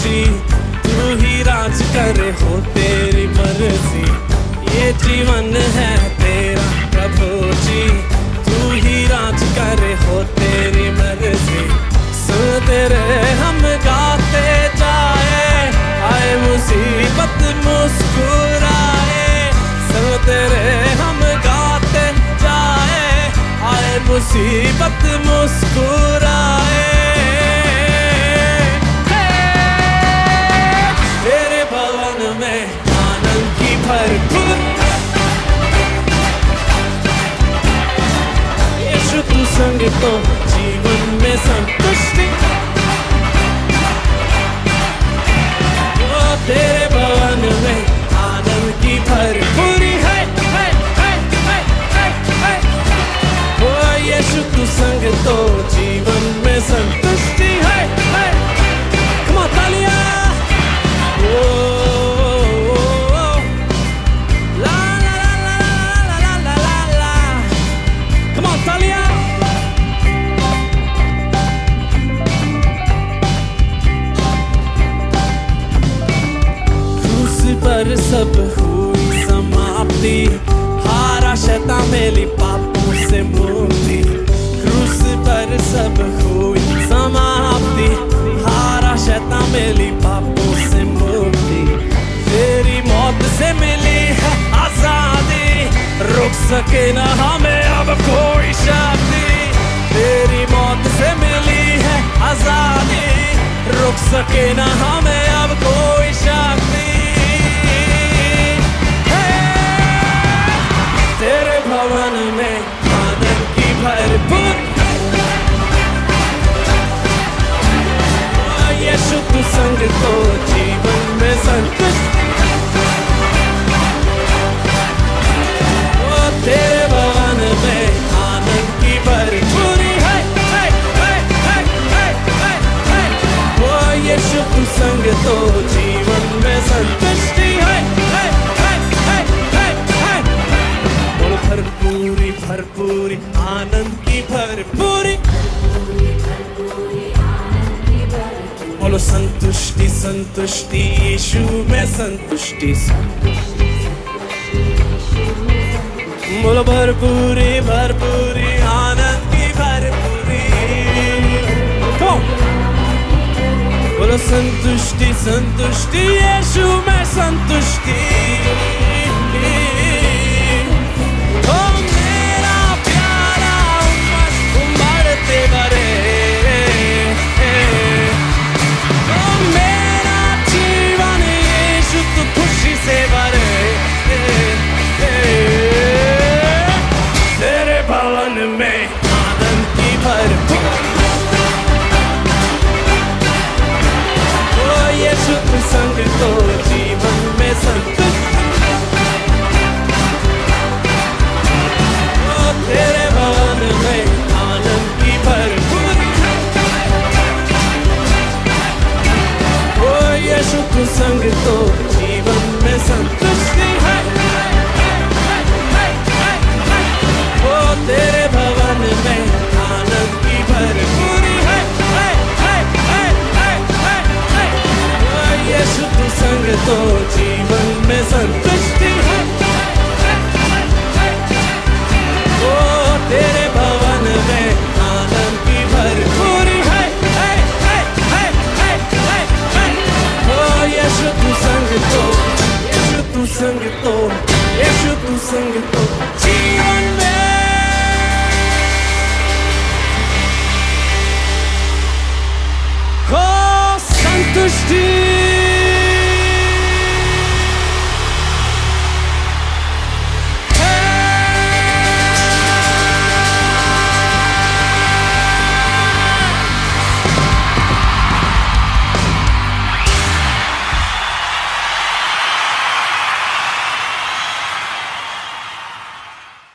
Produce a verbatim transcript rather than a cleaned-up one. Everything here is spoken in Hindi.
जी तू ही राज करे हो तेरी मर्जी, ये जीवन है तेरा प्रभु जी तू ही राज करे हो तेरी मर्जी। सुनते रहे हम गाते जाए, आए मुसीबत मुस्कुराए, सुनते रहे हम गाते जाए, आए मुसीबत मुस्कुराए। तेरे भवन में आनंद की भरपूर, यीशु तू संग तो जीवन में संतुष्टि। ओ तेरे भवन में आनंद की भरपूरी है, है, है, है, है, है। ओ यीशु तू संग तो जीवन में संतुष्टि है, है। Come on, तालियां। ओ ला ला ला ला ला ला ला ला। Come on, तालियां। पर सब हुई समाप्ति, हारा शैतान मिली पापों से मुक्ति। क्रूस पर सब हुई समाप्ति, हारा शैतान मिली पापों से मुक्ति। तेरी मौत से मिली है आजादी, रुक सके न हमें अब कोई शक्ति। तेरी मौत से मिली है आजादी, रुक सके न हमें अब कोई शक्ति। तेरे भवन में आनंद की भरपूर, यीशु तू संग तो जीवन में संतुष्टि। ओ तेरे भवन में आनंद की भरपूरी है, है, है, है, है, है, है। ओ यीशु तू संग तो जीवन में संतुष्टि है, है, है, है, है, है। बोलो भरपूरी भरपूरी आनंद की भरपूरी, बोलो संतुष्टि संतुष्टि यीशु में संतुष्टि। बोलो भरपूरी भरपूरी आनंद की भरपूरी, बोलो संतुष्टि संतुष्टि यीशु में संतुष्टि। ओ मेरा प्यारा उम्मत उमड़ते बरे, ओ मेरा जीवन यीशु तू खुशी से भरे। तेरे भवन में आनंद की भरपूर, ओ यीशु तू संग तो जीवन में संतुष्टि। ओ तेरे भवन में आनंद की भरपूरी, ओ यीशु तू संग तो जीवन में संतुष्टि है। ओ तेरे भवन में आनंद की भरपूरी है, है, है, है, है, है, है। ओ यीशु तू संग तो जीवन में संतुष्टि है। ओ तेरे भवन में आनंद की भरपूरी है, है, है, है, है, है, है। ओ यीशु तू संग तो, यीशु तू संग तो, यीशु तू संग तो।